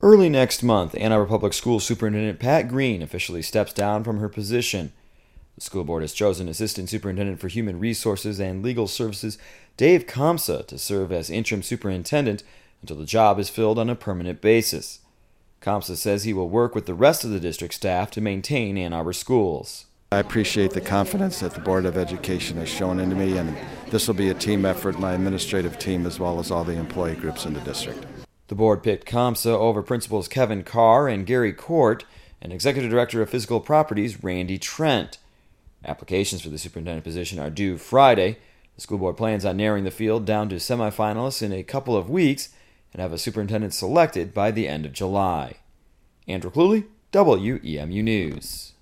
Early next month, Ann Arbor Public Schools Superintendent Pat Green officially steps down from her position. The school board has chosen Assistant Superintendent for Human Resources and Legal Services Dave Kamsa to serve as interim superintendent until the job is filled on a permanent basis. Kamsa says he will work with the rest of the district staff to maintain Ann Arbor schools. I appreciate the confidence that the Board of Education has shown into me, and this will be a team effort, my administrative team as well as all the employee groups in the district. The board picked Kamsa over principals Kevin Carr and Gary Court and Executive Director of Physical Properties Randy Trent. Applications for the superintendent position are due Friday. The school board plans on narrowing the field down to semifinalists in a couple of weeks and have a superintendent selected by the end of July. Andrew Cluley, WEMU News.